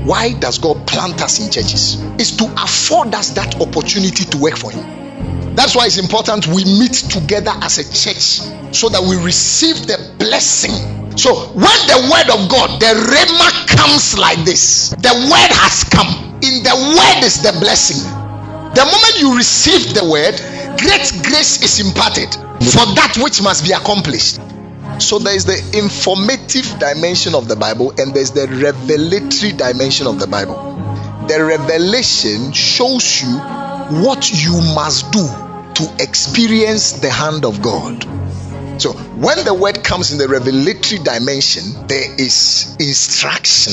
Why does God plant us in churches? It's to afford us that opportunity to work for Him. That's why it's important we meet together as a church so that we receive the blessing. So when the word of God, the rhema, comes like this, the word has come. In the word is the blessing. The moment you receive the word, great grace is imparted for that which must be accomplished. So there is the informative dimension of the Bible and there's the revelatory dimension of the Bible. The revelation shows you what you must do to experience the hand of God. So when the word comes in the revelatory dimension, there is instruction.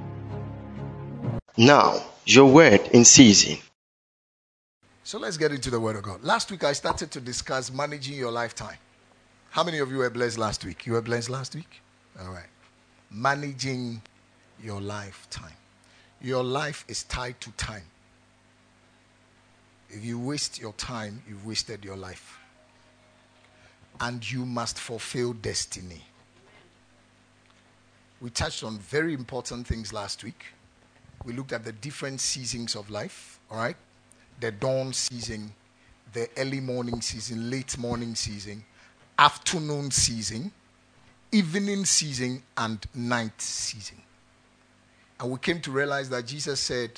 Now, your word in season. So let's get into the word of God. Last week I started to discuss managing your lifetime. How many of you were blessed last week? You were blessed last week? All right. Managing your lifetime. Your life is tied to time. If you waste your time, you've wasted your life. And you must fulfill destiny. We touched on very important things last week. We looked at the different seasons of life, all right? The dawn season, the early morning season, late morning season, afternoon season, evening season, and night season. And we came to realize that Jesus said,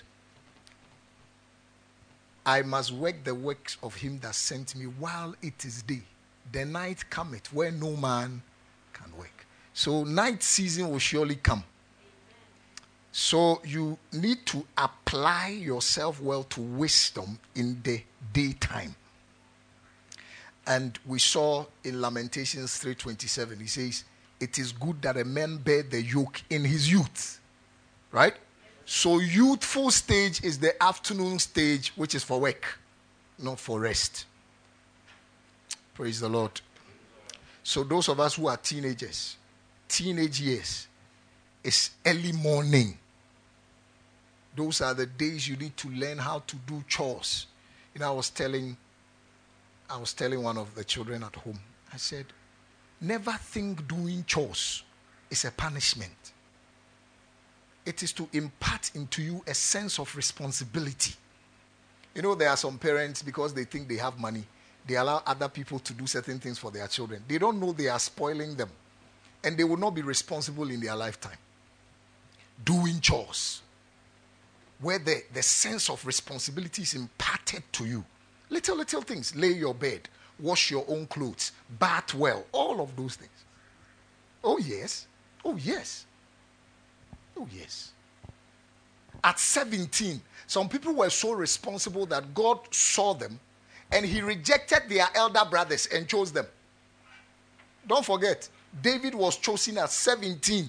I must work the works of him that sent me while it is day. The night cometh where no man can work. So night season will surely come. So you need to apply yourself well to wisdom in the daytime. And we saw in Lamentations 3:27, he says, it is good that a man bear the yoke in his youth. Right? So youthful stage is the afternoon stage, which is for work, not for rest. Praise the Lord. So those of us who are teenagers, teenage years, is early morning. Those are the days you need to learn how to do chores. You know, I was telling one of the children at home, I said, never think doing chores is a punishment. It is to impart into you a sense of responsibility. You know, there are some parents, because they think they have money, they allow other people to do certain things for their children. They don't know they are spoiling them. And they will not be responsible in their lifetime. Doing chores, where the sense of responsibility is imparted to you. Little things. Lay your bed, wash your own clothes, bath well, all of those things. Oh yes. Oh yes. Oh yes. At 17, some people were so responsible that God saw them and he rejected their elder brothers and chose them. Don't forget, David was chosen at 17.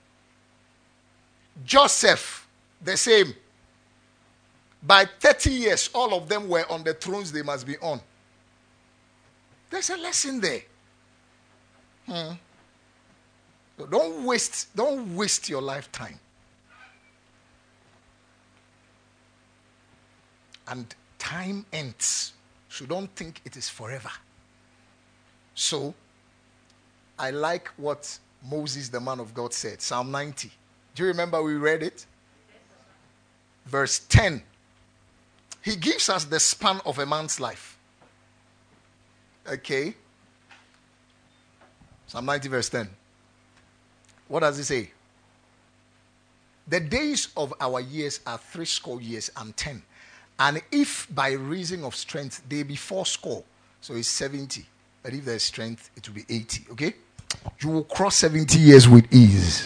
Joseph, the same. By 30 years, all of them were on the thrones they must be on. There's a lesson there. So don't waste your lifetime. And time ends. So don't think it is forever. So, I like what Moses, the man of God, said. Psalm 90. Do you remember we read it? Verse 10. He gives us the span of a man's life. Okay. Psalm 90 verse 10. What does it say? The days of our years are 80 years and 10. And if by reason of strength they be 80, so it's 70. But if there's strength, it will be 80. Okay? You will cross 70 years with ease.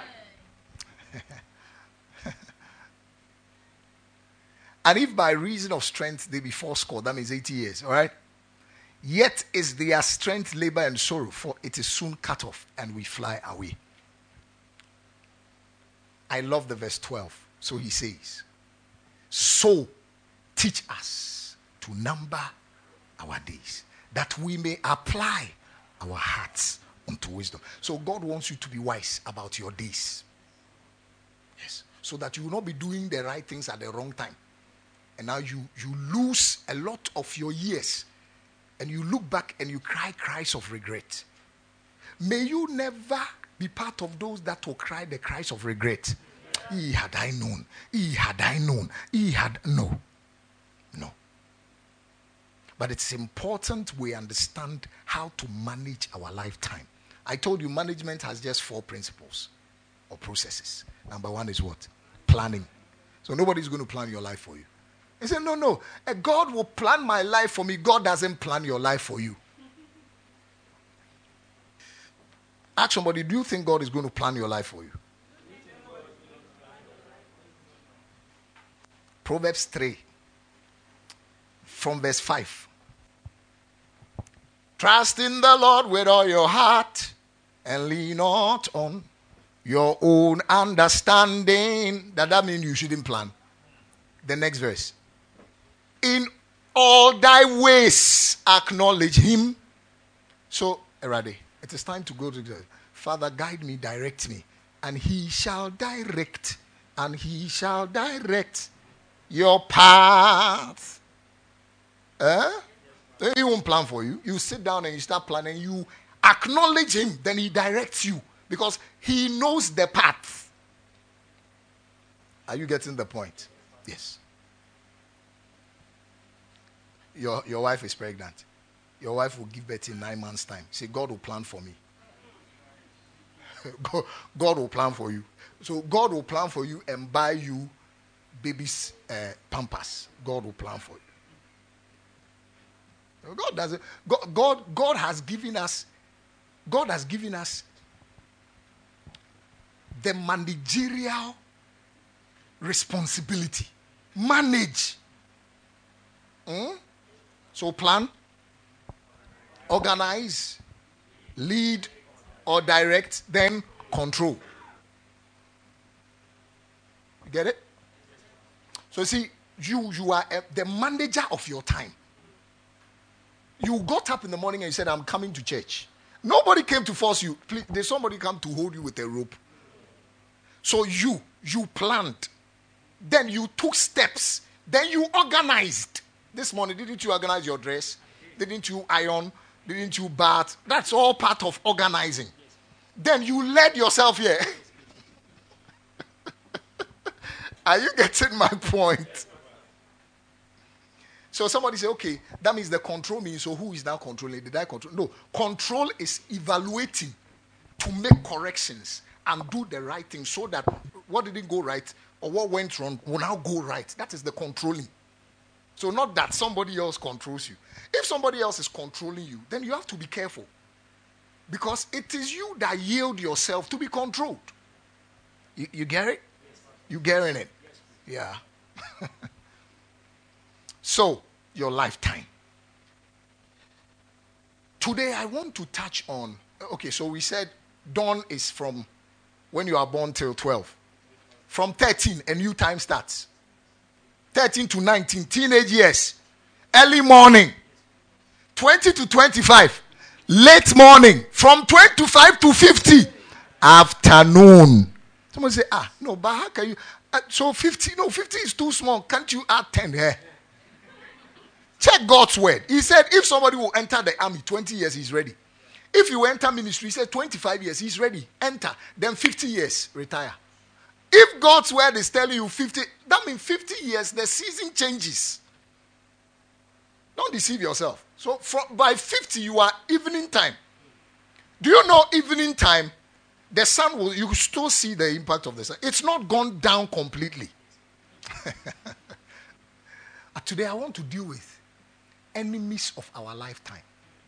And if by reason of strength they be 80, that means 80 years. All right? Yet is their strength labor and sorrow, for it is soon cut off and we fly away. I love the verse 12. So he says, so teach us to number our days, that we may apply our hearts unto wisdom. So God wants you to be wise about your days. Yes. So that you will not be doing the right things at the wrong time. And now you lose a lot of your years. And you look back and you cry cries of regret. May you never be part of those that will cry the cries of regret. Had I known. Had I known. No. No. But it's important we understand how to manage our lifetime. I told you management has just 4 principles or processes. Number 1 is what? Planning. So nobody's going to plan your life for you. He said, no. God will plan my life for me. God doesn't plan your life for you. Ask somebody, do you think God is going to plan your life for you? Proverbs 3, from verse 5. Trust in the Lord with all your heart and lean not on your own understanding. That means you shouldn't plan. The next verse. In all thy ways acknowledge him. So, Erade, it is time to go to the Father, guide me, direct me. And he shall direct. And he shall direct your path. He won't plan for you. You sit down and you start planning. You acknowledge him. Then he directs you. Because he knows the path. Are you getting the point? Yes. Your wife is pregnant. Your wife will give birth in 9 months' time. Say, God will plan for me. God will plan for you. So God will plan for you and buy you baby's pampers. God will plan for you. God doesn't. God has given us. God has given us the managerial responsibility. Manage. So plan, organize, lead, or direct, then control. You get it? So see, you are the manager of your time. You got up in the morning and you said, I'm coming to church. Nobody came to force you. Please, did somebody come to hold you with a rope? So you planned. Then you took steps. Then you organized. This morning, didn't you organize your dress? Didn't you iron? Didn't you bath? That's all part of organizing. Then you led yourself here. Are you getting my point? So somebody say, okay, that means the control means, so who is now controlling? Did I control? No. Control is evaluating to make corrections and do the right thing so that what didn't go right or what went wrong will now go right. That is the controlling. So not that somebody else controls you. If somebody else is controlling you, then you have to be careful. Because it is you that yield yourself to be controlled. You get it? You getting it? Yeah. So, your lifetime. Today I want to touch on, okay, so we said dawn is from when you are born till 12. From 13, a new time starts. 13 to 19, teenage years. Early morning. 20 to 25, late morning. From 25 to 50, afternoon. Someone say, no, but how can you? So 50, no, 50 is too small. Can't you add 10 here? Check God's word. He said, if somebody will enter the army, 20 years, he's ready. If you enter ministry, he said 25 years, he's ready. Enter. Then 50 years, retire. If God's word is telling you 50, that means 50 years, the season changes. Don't deceive yourself. So by 50, you are evening time. Do you know evening time, the sun will, you still see the impact of the sun. It's not gone down completely. Today I want to deal with enemies of our lifetime.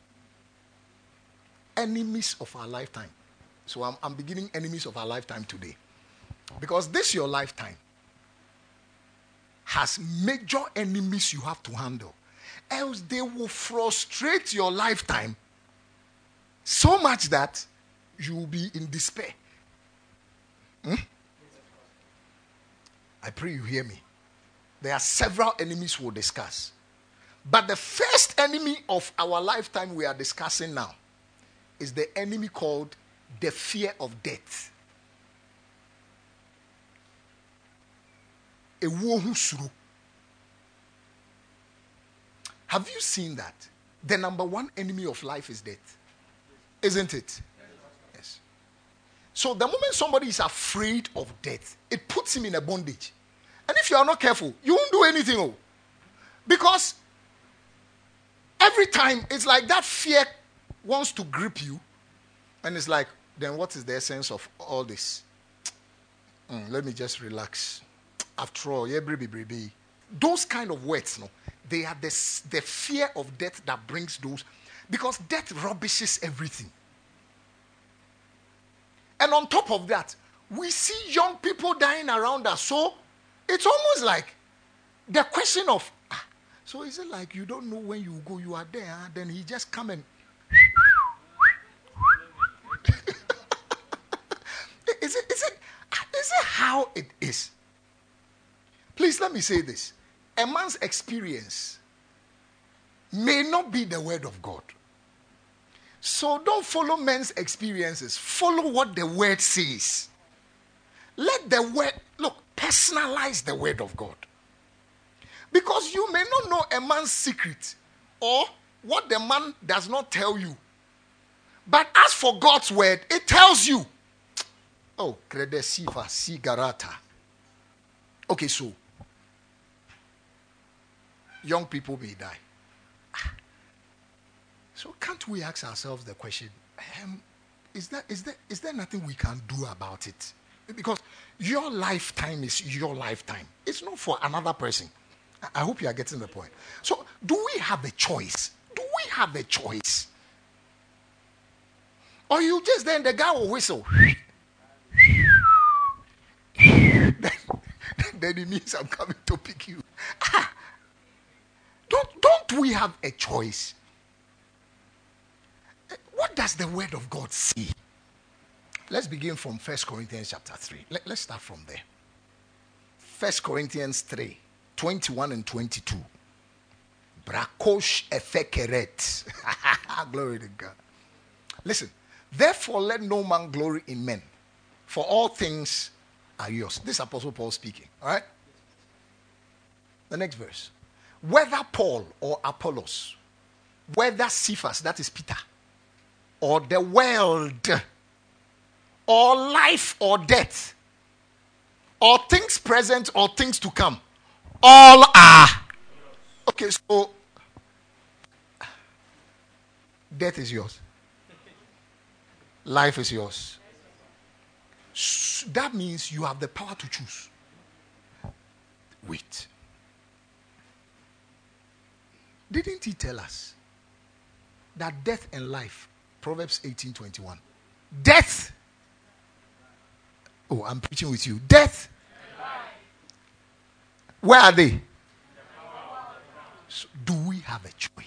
Enemies of our lifetime. So I'm beginning enemies of our lifetime today. Because this your lifetime has major enemies you have to handle. Else they will frustrate your lifetime so much that you will be in despair. I pray you hear me. There are several enemies we'll discuss. But the first enemy of our lifetime we are discussing now is the enemy called the fear of death. Have you seen that? The number one enemy of life is death. Isn't it? Yes. So the moment somebody is afraid of death, it puts him in a bondage. And if you are not careful, you won't do anything. Oh. Because every time it's like that fear wants to grip you. And it's like, then what is the essence of all this? Let me just relax. After all, those kind of words, no, they are the fear of death that brings those. Because death rubbishes everything. And on top of that, we see young people dying around us. So it's almost like the question of, so is it like you don't know when you go, you are there, then he just come and is it how it is? Please let me say this. A man's experience may not be the word of God. So don't follow men's experiences. Follow what the word says. Let the word, personalize the word of God. Because you may not know a man's secret or what the man does not tell you. But as for God's word, it tells you. Oh, credesiva sigarata. Okay, so young people may die. So can't we ask ourselves the question, is there nothing we can do about it? Because your lifetime is your lifetime. It's not for another person. I hope you are getting the point. So do we have a choice? Do we have a choice? Or you just then the guy will whistle. then it means I'm coming to pick you. Don't we have a choice? What does the word of God say? Let's begin from 1 Corinthians chapter 3. Let's start from there. 1 Corinthians 3, 21 and 22. Brakosh efekeret. Glory to God. Listen. Therefore, let no man glory in men, for all things are yours. This is Apostle Paul speaking. All right? The next verse. Whether Paul or Apollos, whether Cephas, that is Peter, or the world, or life or death, or things present or things to come, all are. Okay, so death is yours. Life is yours. That means you have the power to choose. Wait. Didn't he tell us that death and life, Proverbs 18:21, death, I'm preaching with you, death, where are they? So do we have a choice?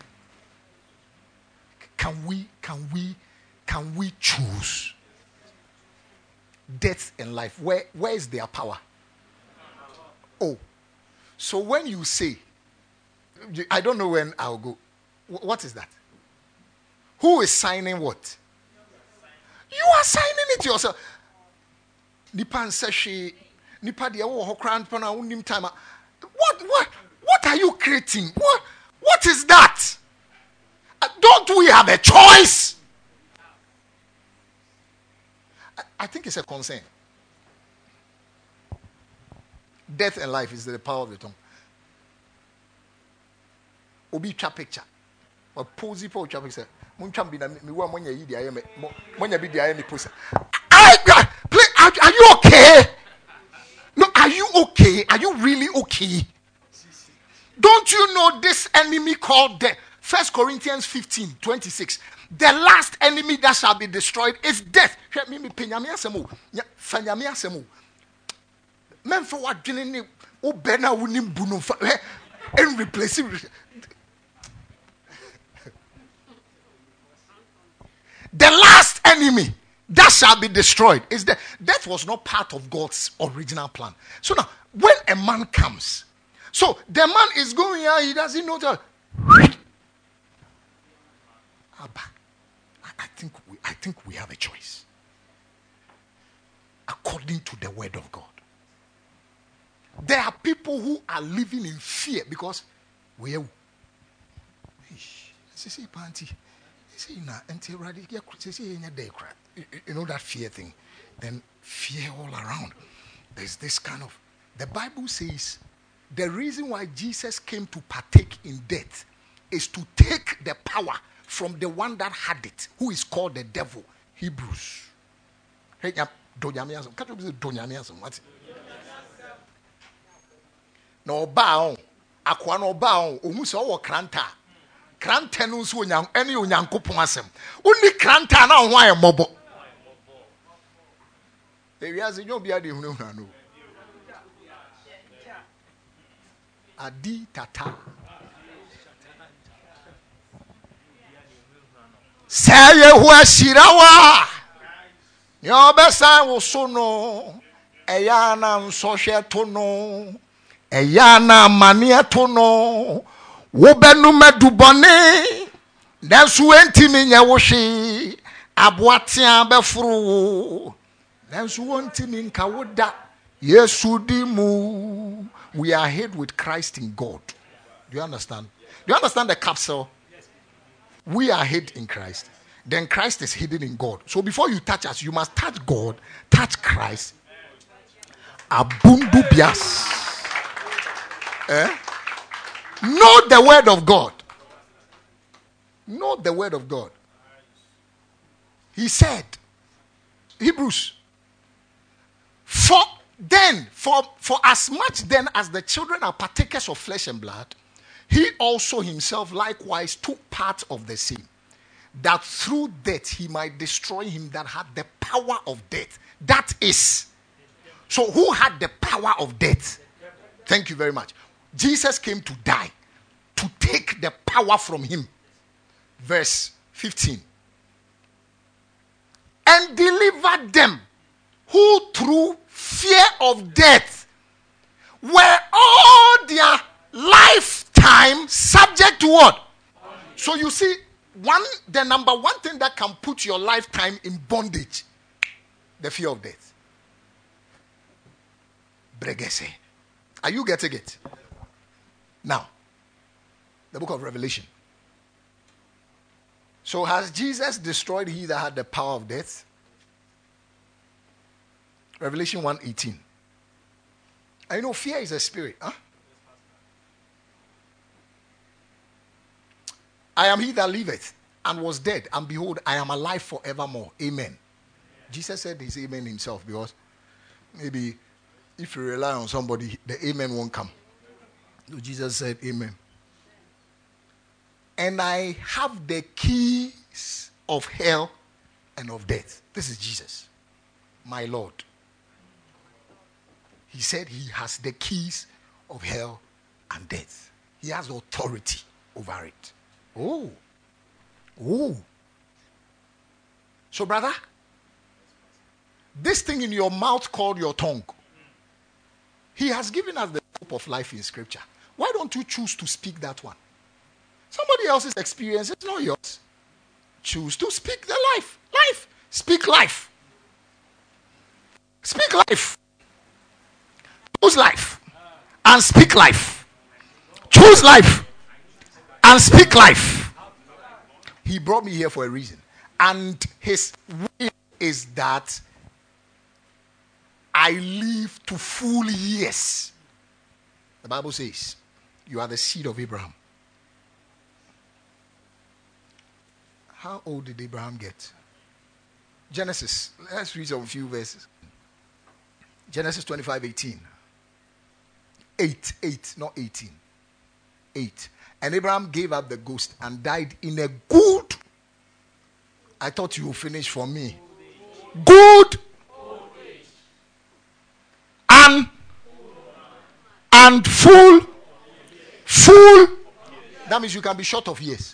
Can we choose death and life? Where is their power? Oh, so when you say, I don't know when I'll go. What is that? Who is signing what? You are signing it yourself. What are you creating? What is that? Don't we have a choice? I think it's a concern. Death and life is the power of the tongue. Obi cha picture. Or pose po cha picture. Muncham bi na me wa monya yi dia me. Monya bi dia me pose. Are you okay? No, are you okay? Are you really okay? Don't you know this enemy called death? 1 Corinthians 15:26. The last enemy that shall be destroyed is death. The last enemy that shall be destroyed is death. Death was not part of God's original plan. So now, when a man comes, so the man is going out, he doesn't know that. I think we have a choice. According to the word of God. There are people who are living in fear because we are. you know that fear thing. Then fear all around. There's this kind of, the Bible says the reason why Jesus came to partake in death is to take the power from the one that had it, who is called the devil. Hebrews. Hey, Donyamiasm. Can't you say Donyamiasm? What? No bow. Aqua no bow. Umusa or Kranta. Kranta no so any unyanko poasem. Only Kranta now why a mobo. There is no be adi no. Adi tata. Say who shirawa. Your best I will so no. Ayana social to no. Ayana mania to no. Wobenu medubone. That's when Timinya washi. Abuatia befru. That's when Timin Kawoda. Yes, Udimu. We are hid with Christ in God. Do you understand? Do you understand the capsule? We are hid in Christ. Then Christ is hidden in God. So before you touch us, you must touch God, touch Christ. Abundu bias. Know the word of God. Know the word of God. He said, Hebrews, for as much then as the children are partakers of flesh and blood, he also himself likewise took part of the same, that through death he might destroy him that had the power of death. That is. So who had the power of death? Thank you very much. Jesus came to die, to take the power from him. Verse 15. And deliver them who through fear of death were all their lifetime subject to what? So you see, the number one thing that can put your lifetime in bondage, the fear of death. Bregese. Are you getting it? Now, the book of Revelation. So has Jesus destroyed he that had the power of death? Revelation 1:18. I know fear is a spirit. Huh? I am he that liveth and was dead, and behold, I am alive forevermore. Amen. Jesus said his amen himself, because maybe if you rely on somebody, the amen won't come. So Jesus said amen. And I have the keys of hell and of death. This is Jesus, my Lord. He said he has the keys of hell and death. He has authority over it. Oh. So, brother, this thing in your mouth called your tongue, he has given us the hope of life in Scripture. Why don't you choose to speak that one? Somebody else's experience is not yours. Choose to speak the life. Life. Speak life. Speak life. Choose life and speak life. Choose life and speak life. He brought me here for a reason. And his will is that I live to full years. The Bible says, you are the seed of Abraham. How old did Abraham get? Genesis. Let's read a few verses. Genesis 25:18. 8, not 18. 8. And Abraham gave up the ghost and died in a good. I thought you would finish for me. Good. And full. That means you can be short of years.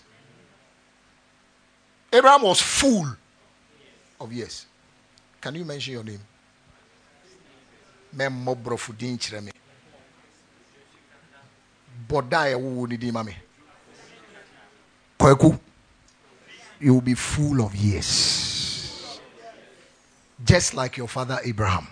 Abraham was full of years. Can you mention your name? You will be full of years. Just like your father Abraham.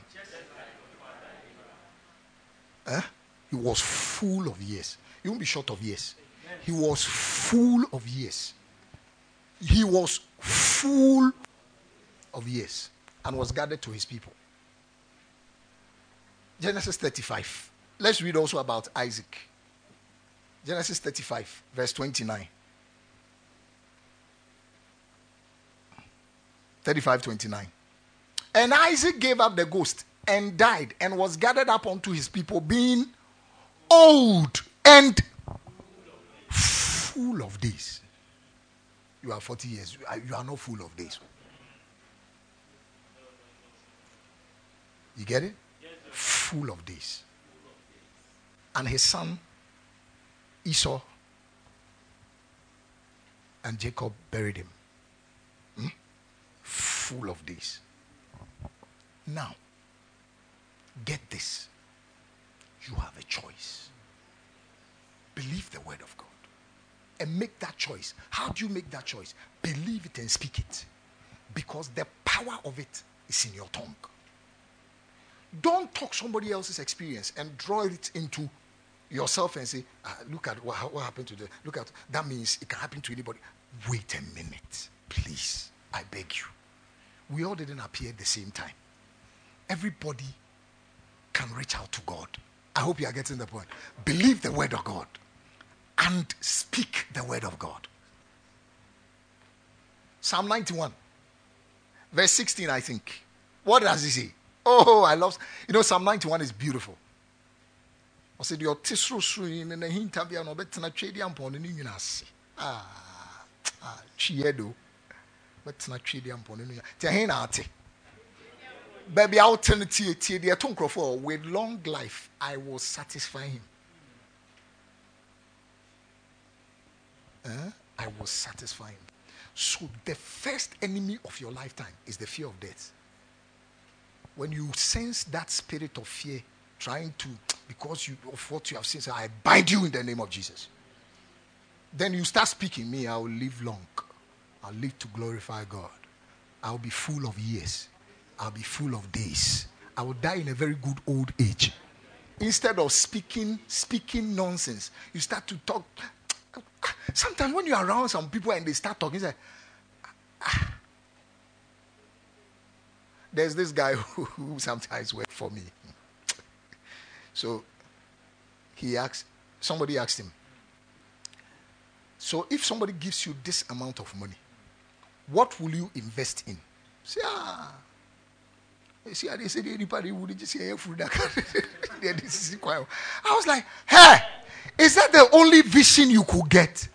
He was full of years. You won't be short of years. He was full of years. He was full of years and was gathered to his people. Genesis 35. Let's read also about Isaac. Genesis 35, verse 29. 35:29. And Isaac gave up the ghost and died and was gathered up unto his people, being old and full of days. You are 40 years. You are not full of days. You get it? Full of days. And his son Esau and Jacob buried him. Full of days. Now, get this. You have a choice. Believe the word of God and make that choice. How do you make that choice? Believe it and speak it. Because the power of it is in your tongue. Don't talk somebody else's experience and draw it into yourself and say, look at what happened to look at, that means it can happen to anybody. Wait a minute, please. I beg you. We all didn't appear at the same time. Everybody can reach out to God. I hope you are getting the point. Believe the word of God and speak the word of God. Psalm 91, verse 16, I think. What does he say? Oh, I love, Psalm 91 is beautiful. I said, your tisro in the hintabia no better trade upon the union. Chiedo, but not trade upon the union. Tahinati. Baby, alternative, the Atoncroft, with long life, I will satisfy him. I will satisfy him. So, the first enemy of your lifetime is the fear of death. When you sense that spirit of fear trying to, because of what you have seen, say, I bind you in the name of Jesus. Then you start speaking, me, I will live long. I'll live to glorify God. I'll be full of years. I'll be full of days. I will die in a very good old age. Instead of speaking nonsense, you start to talk. Sometimes when you're around some people and they start talking, it's like, There's this guy who sometimes works for me. So somebody asked him, so if somebody gives you this amount of money, what will you invest in? Say, see, they said anybody would just say food. I was like, hey, is that the only vision you could get?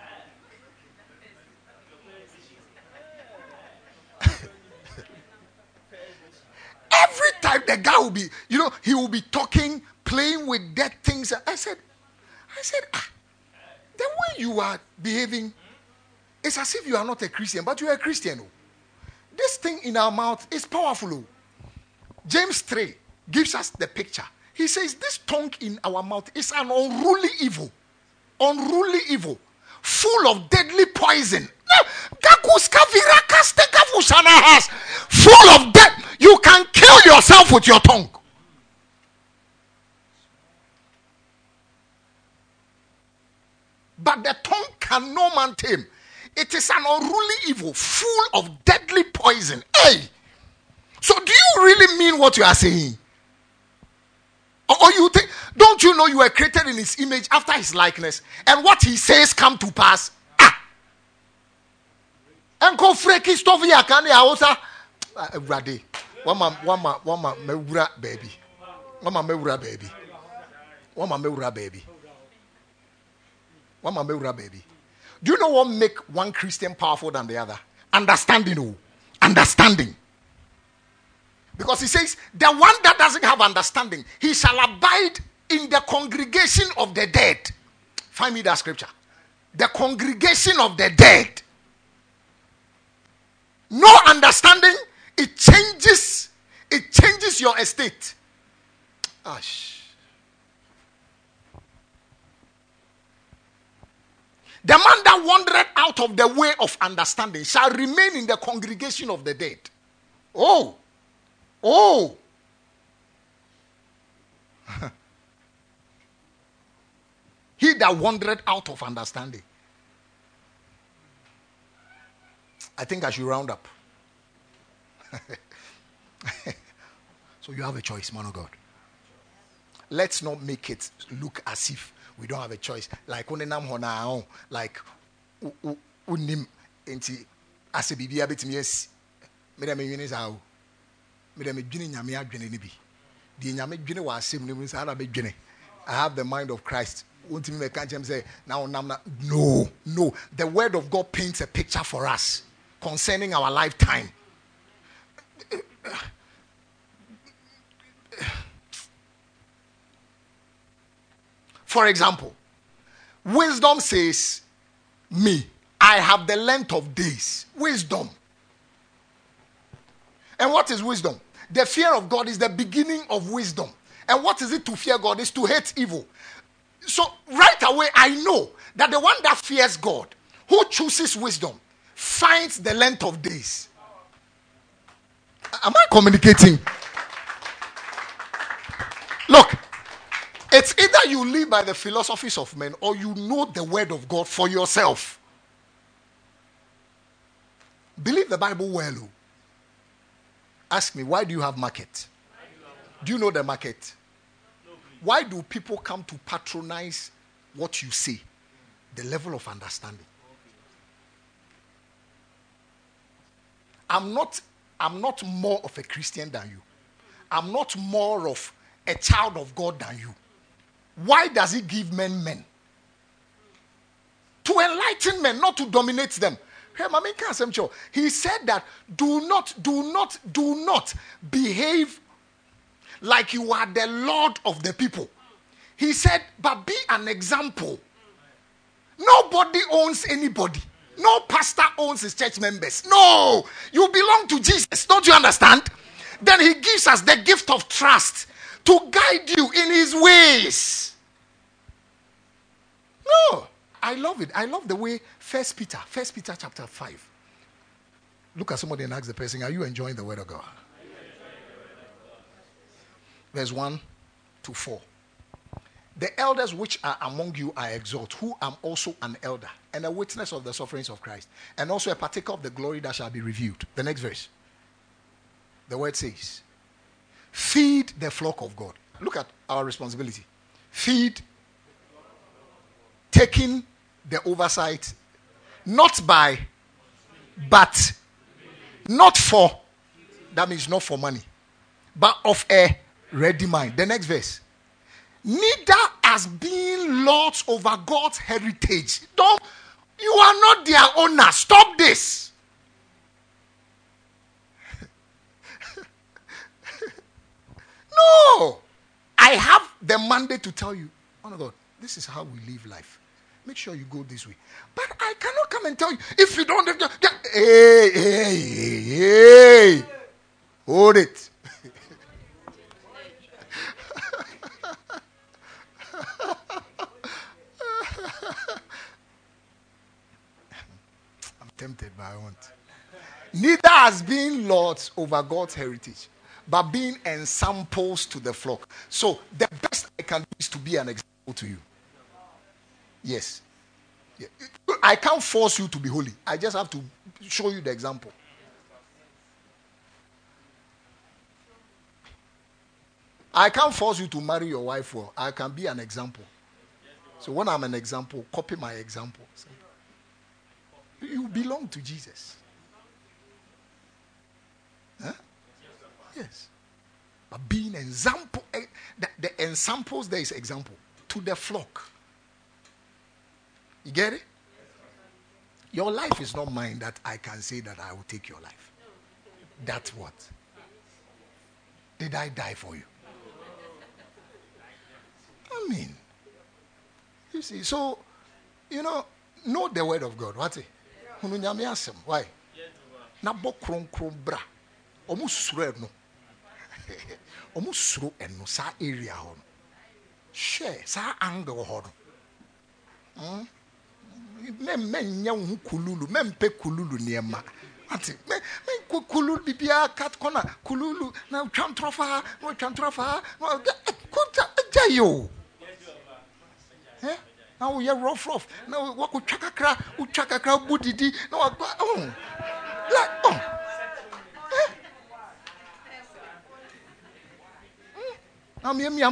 Every time the guy will be, he will be talking, playing with dead things. I said, the way you are behaving, it's as if you are not a Christian, but you are a Christian. This thing in our mouth is powerful. James 3 gives us the picture. He says, this tongue in our mouth is an unruly evil, full of deadly poison. Full of death. You can kill yourself with your tongue. But the tongue can no man tame. It is an unruly evil, full of deadly poison. Hey! So do you really mean what you are saying? Or you think, don't you know you were created in his image after his likeness? And what he says come to pass? Uncle Freaky stuff here can I also ready. One mewura baby. One mewura baby. One mewura baby. One mewura baby. Do you know what make one Christian powerful than the other? Understanding. Understanding. Because he says, the one that doesn't have understanding, he shall abide in the congregation of the dead. Find me that scripture. The congregation of the dead. No understanding, it changes your estate. The man that wandered out of the way of understanding shall remain in the congregation of the dead. Oh. He that wandered out of understanding. I think I should round up. So you have a choice, man of God. Let's not make it look as if we don't have a choice. Like like unim enti as a bibi abetimi yes. Me dem nwini za o. Me dem dwene nyame adwene ne bi. The nyame dwene wa asem ne mu sa na be dwene. I have the mind of Christ. Won't me can't say now no. The word of God paints a picture for us concerning our lifetime. For example, wisdom says, me, I have the length of days. Wisdom. And what is wisdom? The fear of God is the beginning of wisdom. And what is it to fear God? Is to hate evil. So right away, I know that the one that fears God, who chooses wisdom, finds the length of days. Am I communicating? Look, it's either you live by the philosophies of men or you know the word of God for yourself. Believe the Bible well. Ask me, why do you have market? Do you know the market? Why do people come to patronize what you say? The level of understanding. I'm not more of a Christian than you. I'm not more of a child of God than you. Why does he give men? To enlighten men, not to dominate them. He said that do not behave like you are the Lord of the people. He said, but be an example. Nobody owns anybody. No pastor owns his church members. No, you belong to Jesus. Don't you understand? Then he gives us the gift of trust to guide you in his ways. No, I love it. I love the way First Peter chapter 5. Look at somebody and ask the person, are you enjoying the word of God? Verse 1 to 4. The elders which are among you I exhort, who am also an elder and a witness of the sufferings of Christ, and also a partaker of the glory that shall be revealed. The next verse. The word says, feed the flock of God. Look at our responsibility. Feed, taking the oversight, not by, but, not for, that means not for money, but of a ready mind. The next verse. Neither as being lords over God's heritage. You are not their owner. Stop this. No. I have the mandate to tell you, oh my God, this is how we live life. Make sure you go this way. But I cannot come and tell you, if you don't, hey, hold it. I'm tempted, but I won't. Neither as being lords over God's heritage, but being ensamples to the flock. So the best I can do is to be an example to you. Yes. Yeah. I can't force you to be holy. I just have to show you the example. I can't force you to marry your wife. Well, I can be an example. So when I'm an example, copy my example. You belong to Jesus. Huh? Yes. But being an example, the ensamples there is example to the flock. You get it? Your life is not mine that I can say that I will take your life. That's what? Did I die for you? I mean, you see, so, know the word of God. What's it? Why? Nabo kron bra. Omusuro no. Omusuro eno sa area ho. Share sa angle ho. Men nya kululu, men pe kululu niema. Ati men kululu bibia cat corner, kululu na chantrofa, no chantrofa, no jayo. Eh? Now we are rough. Now what could chakakra budidi. No, like I mean, no.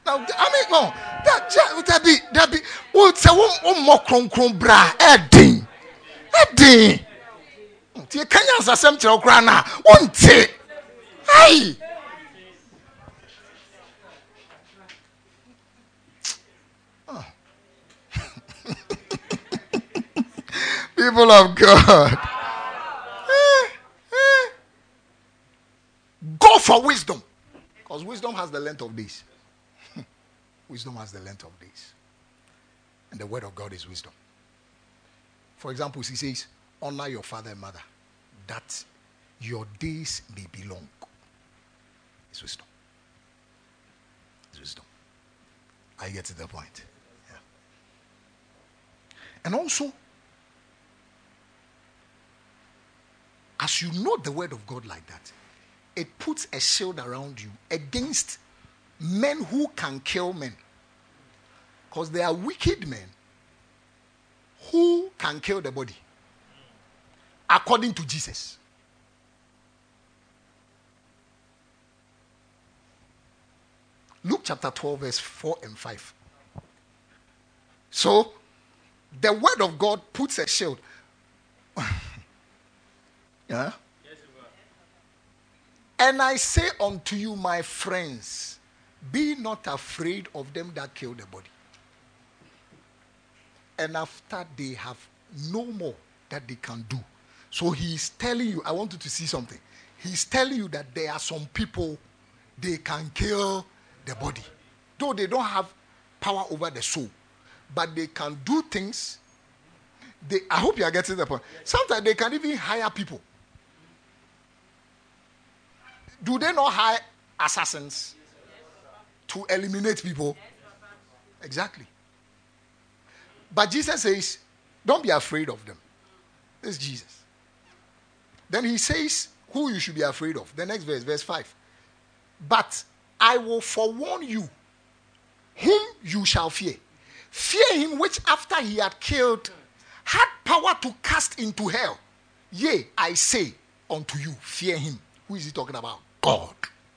That be. What's a more cron bra? Edding. The Kenyans are some children. Won't it? Hey. People of God. Go for wisdom. Because wisdom has the length of days. Wisdom has the length of days. And the word of God is wisdom. For example, he says, honor your father and mother, that your days may be long. It's wisdom. It's wisdom. I get to the point. Yeah. And also, as you know the word of God like that, it puts a shield around you against men who can kill men. Because there are wicked men who can kill the body, according to Jesus. Luke chapter 12, verse 4 and 5. So, the word of God puts a shield. Yeah? And I say unto you, my friends, be not afraid of them that kill the body. And after they have no more that they can do. So he's telling you, I want you to see something. He's telling you that there are some people, they can kill the body. Though they don't have power over the soul. But they can do things. I hope you are getting the point. Sometimes they can even hire people. Do they not hire assassins to eliminate people? Exactly. But Jesus says, don't be afraid of them. This is Jesus. Then he says who you should be afraid of. The next verse, verse 5. But I will forewarn you whom you shall fear. Fear him which after he had killed had power to cast into hell. Yea, I say unto you, fear him. Who is he talking about? God.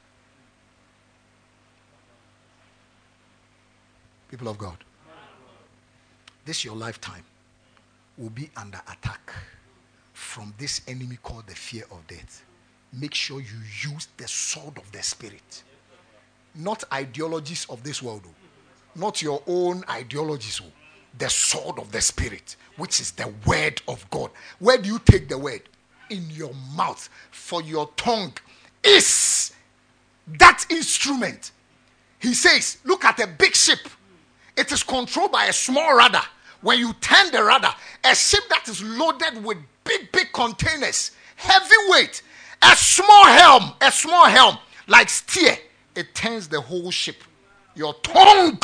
People of God, this your lifetime will be under attack from this enemy called the fear of death. Make sure you use the sword of the Spirit. Not ideologies of this world. Not your own ideologies. The sword of the Spirit, which is the word of God. Where do you take the word? In your mouth. For your tongue is that instrument. He says, look at a big ship. It is controlled by a small rudder. When you turn the rudder, a ship that is loaded with big containers, heavy weight, a small helm, like steer, it turns the whole ship. Your tongue,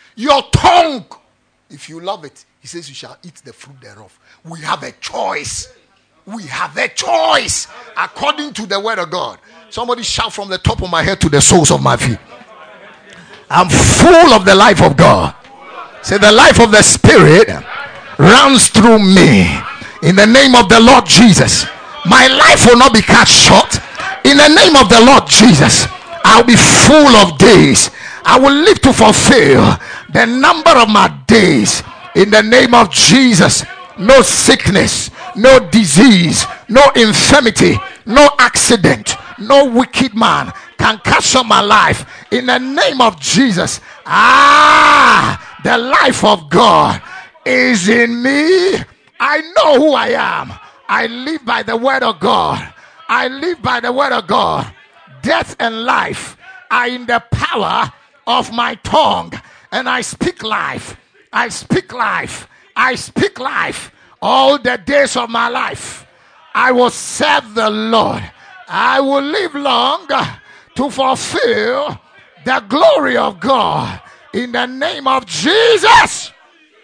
if you love it, he says you shall eat the fruit thereof. We have a choice. We have a choice according to the word of God. Somebody shout from the top of my head to the soles of my feet. I'm full of the life of God. Say, the life of the Spirit runs through me. In the name of the Lord Jesus, my life will not be cut short. In the name of the Lord Jesus, I'll be full of days. I will live to fulfill the number of my days. In the name of Jesus, no sickness, no disease, no infirmity, no accident, no wicked man can catch up my life. In the name of Jesus, the life of God is in me. I know who I am. I live by the word of God. I live by the word of God. Death and life are in the power of my tongue. And I speak life. I speak life. I speak life. All the days of my life, I will serve the Lord. I will live long to fulfill the glory of God. In the name of Jesus.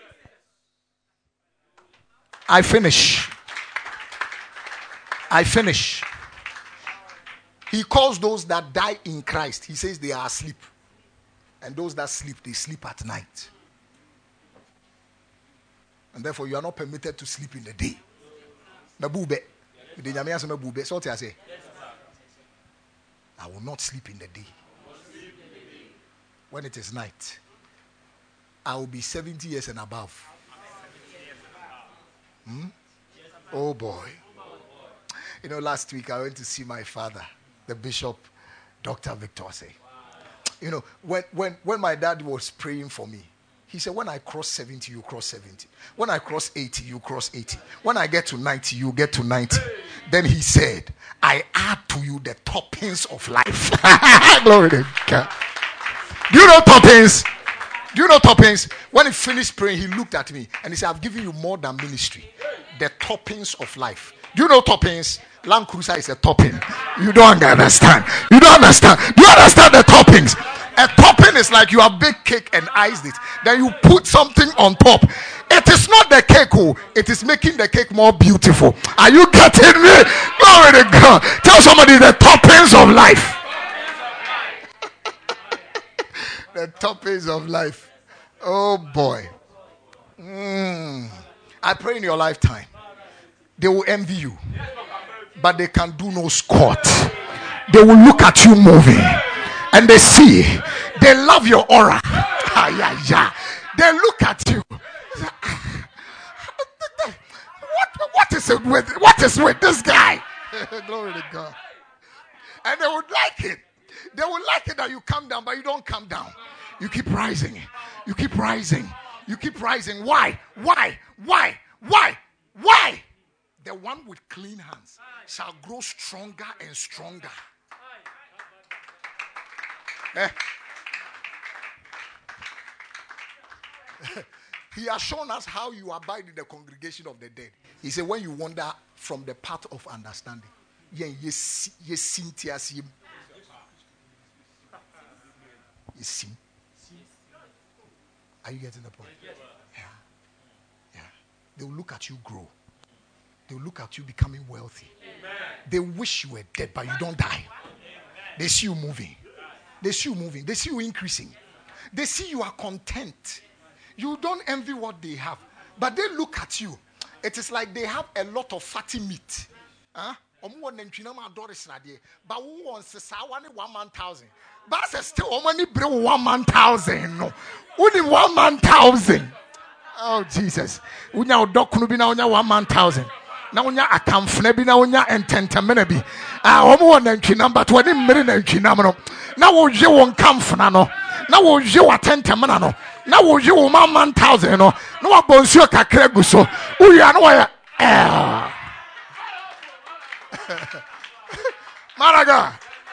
I finish. He calls those that die in Christ, he says they are asleep. And those that sleep, they sleep at night. And therefore you are not permitted to sleep in the day. I will not sleep in the day. when it is night, I will be 70 years and above. Oh boy. You know, last week I went to see my father, the bishop, Dr. Victor say. You know, when my dad was praying for me, he said, when I cross 70, you cross 70. When I cross 80, you cross 80. When I get to 90, you get to 90. Then he said, I add to you the toppings of life. Glory to God. Do you know toppings? Do you know toppings? When he finished praying, he looked at me and he said, I've given you more than ministry. The toppings of life. Do you know toppings? Land Cruiser is a topping. You don't understand. You don't understand. Do you understand the toppings? A topping is like you have baked cake and iced it. Then you put something on top. It is not the cake, it is making the cake more beautiful. Are you getting me? Glory to God. Tell somebody the toppings of life. The toppings of life. Oh boy. I pray in your lifetime they will envy you, but they can do no squat. They will look at you moving and they see, they love your aura. They look at you. What is with this guy? Glory to God. And they would like it. They would like it that you come down, but you don't come down. You keep rising. You keep rising. You keep rising. Why? The one with clean hands shall grow stronger and stronger. He has shown us how you abide in the congregation of the dead. He said, when you wander from the path of understanding, are you getting the point? Yeah. They will look at you grow. They will look at you becoming wealthy. They wish you were dead, but you don't die. They see you moving. They see you moving. They see you increasing. They see you are content. You don't envy what they have, but they look at you. It is like they have a lot of fatty meat. But who wants to say 1,000? But still, how many bring 1,000? No, only 1,000. Oh Jesus! Unya odokunu bi na unya 1,000. Na unya akamfne bi na unya ententemene bi. Omo won nantwinam but woni mmere nantwinam no. Na wo hwe won kamfna no. Na wo hwe watentemena no. Na wo hwe wo 1,000 no. Na wo bonsuo kakra gu so. Uya na wo ya. Maraga.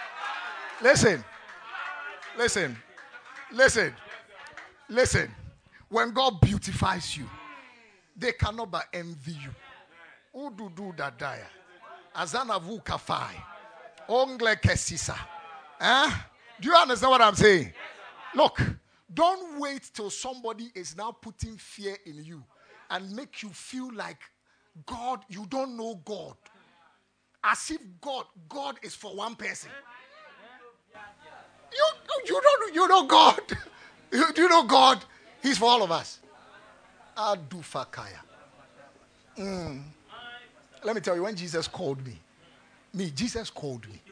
Listen. When God beautifies you, they cannot but envy you. Udu dadaya. Azana vu kafai. Ongle kesisa. Do you understand what I'm saying? Look, don't wait till somebody is now putting fear in you and make you feel like God, you don't know God. As if God is for one person. You know God. Do you know God? He's for all of us. Adufakaya. Let me tell you, when Jesus called me, Jesus called me.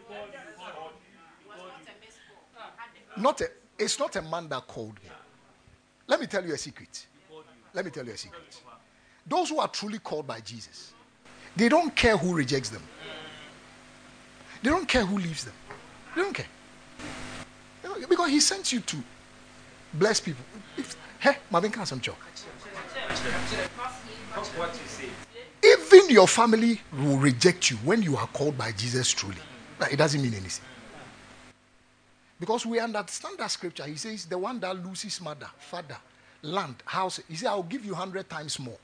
It's not a man that called me. Let me tell you a secret. Those who are truly called by Jesus, they don't care who rejects them. They don't care who leaves them. They don't care. Because he sent you to bless people. Even your family will reject you when you are called by Jesus truly. It doesn't mean anything. Because we understand that scripture. He says, the one that loses mother, father, land, house, he said, I will give you 100 times more.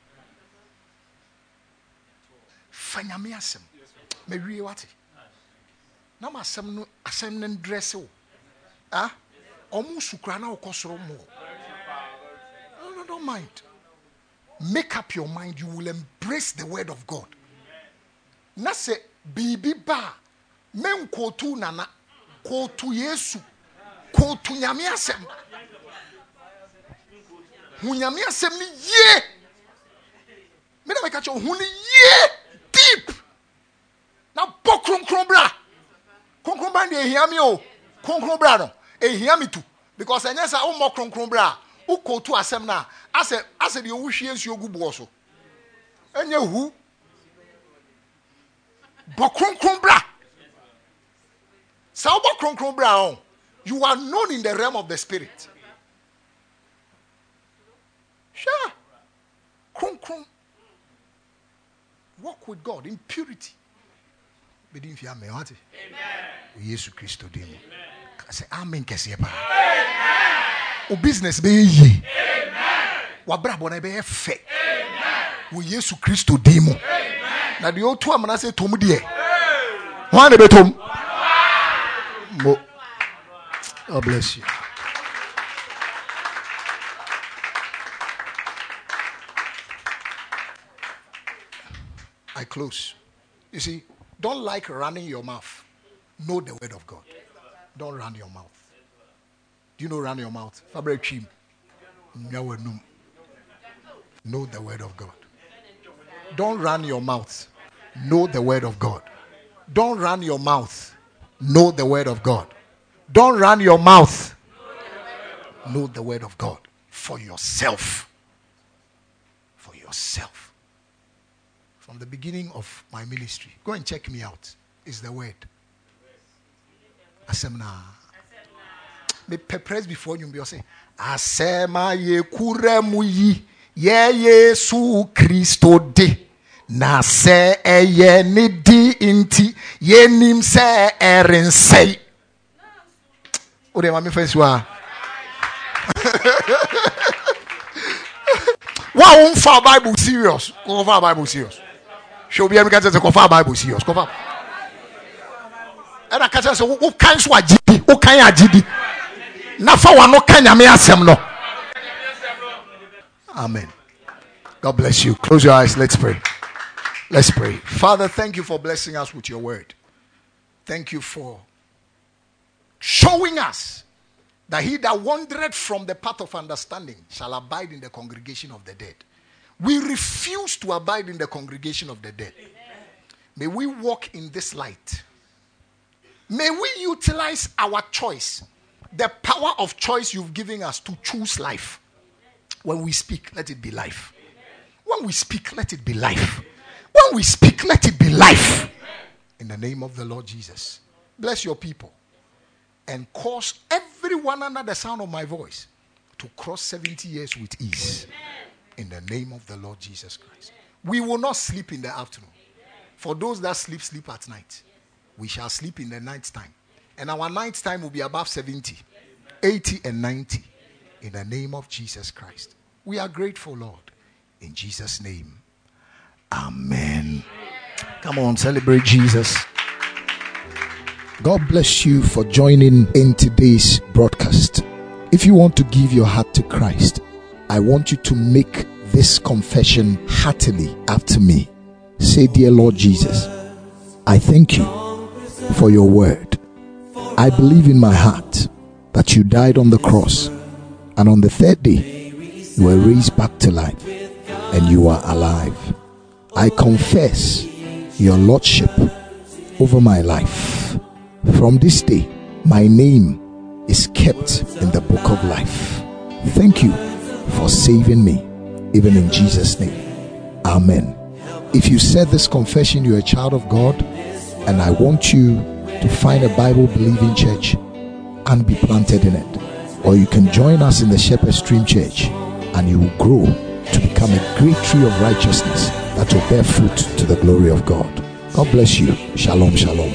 Fanyamiasem. Mewi wati. Na ma asem no dress o. Omu sukra na okosoro mo. No, don't mind. Make up your mind. You will embrace the word of God. Na se bibi ba men kotu nana kotu Yesu kotu nyame asem. Hu nyame asem ni ye. Me na make hu ni ye deep. Na bokron kron bra. Konkron bra de ehia mi o. Konkron bra no. Ehia mi tu. Because I just say, more kronkron who go to asem na. I said the ocean is your good boss. And you who? But kronkron bra. So kronkron bra. You are known in the realm of the spirit. Sure. Kronkron. Walk with God in purity. Amen. Jesus Christ demo. Say amen kesieba. O business be ye. Amen. Wa bra bona be fe. Amen. Jesus Christ demo. Na de otu amana say tom de. Wan be tom. God bless you. I close. You see, don't like running your mouth. Know the word of God. Don't run your mouth. Do you know run your mouth? Know the word of God. Don't run your mouth. Know the word of God. Don't run your mouth. Know the word of God. Don't run your mouth. Know the word of God for yourself. For yourself. From the beginning of my ministry, go and check me out. Is the word. Asemna. Me press before you be say asema ye kuremu yi ye Yesu Kristo de na se eye ni di inti ye nim se erensei. Ode ma me feswa. Why won't for Bible serious? Go for Bible serious. Show me every say go for Bible serious. Go for. And I can say who can so agidi, who can agidi. Na fa wa no kan nyame asem no. Amen. God bless you. Close your eyes. Let's pray. Let's pray. Father, thank you for blessing us with your word. Thank you for showing us that he that wandereth from the path of understanding shall abide in the congregation of the dead. We refuse to abide in the congregation of the dead. May we walk in this light. May we utilize our choice, the power of choice you've given us to choose life. When we speak, let it be life. When we speak, let it be life. When we speak, let it be life. In the name of the Lord Jesus. Bless your people. And cause everyone under the sound of my voice to cross 70 years with ease. In the name of the Lord Jesus Christ. We will not sleep in the afternoon. For those that sleep at night. We shall sleep in the night time. And our night time will be above 70, 80 and 90. In the name of Jesus Christ. We are grateful, Lord. In Jesus' name. Amen. Come on, celebrate Jesus. God bless you for joining in today's broadcast. If you want to give your heart to Christ, I want you to make this confession heartily after me. Say, dear Lord Jesus, I thank you for your word. I believe in my heart that you died on the cross, and on the third day you were raised back to life, and you are alive. I confess your lordship over my life. From this day, my name is kept in the book of life. Thank you for saving me, even in Jesus' name. Amen. If you said this confession, you're a child of God, and I want you to find a Bible-believing church and be planted in it. Or you can join us in the Shepherd Stream Church, and you will grow to become a great tree of righteousness that will bear fruit to the glory of God. God bless you. Shalom, shalom.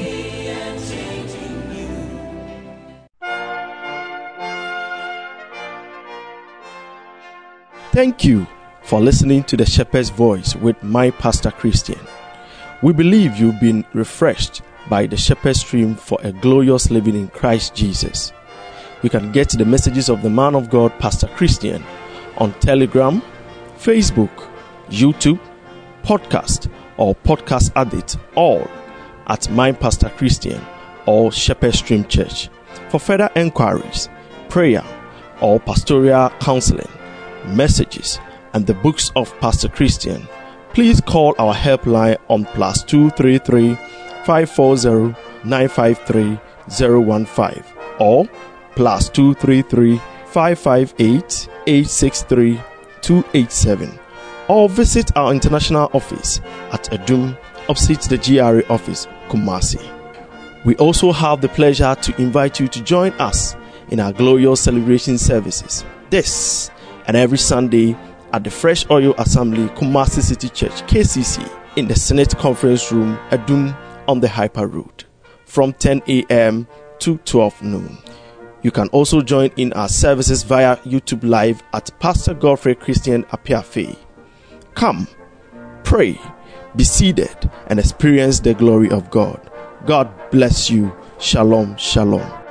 Thank you for listening to the Shepherd's Voice with my Pastor Christian. We believe you've been refreshed by the Shepherd Stream for a glorious living in Christ Jesus. You can get the messages of the man of God, Pastor Christian, on Telegram, Facebook, YouTube, podcast, or podcast addict, all at My Pastor Christian or Shepherd Stream Church. For further enquiries, prayer, or pastoral counseling, messages, and the books of Pastor Christian, please call our helpline on +233 540 953 015 or +233 558 863 287, or visit our international office at Adum, opposite the GRA office, Kumasi. We also have the pleasure to invite you to join us in our glorious celebration services this and every Sunday at the Fresh Oil Assembly, Kumasi City Church, KCC, in the Senate Conference Room, Adum, on the Hyper Road, from 10 a.m. to 12 noon. You can also join in our services via YouTube Live at Pastor Godfrey Christian Apiafe. Come, pray, be seated, and experience the glory of God. God bless you. Shalom, shalom.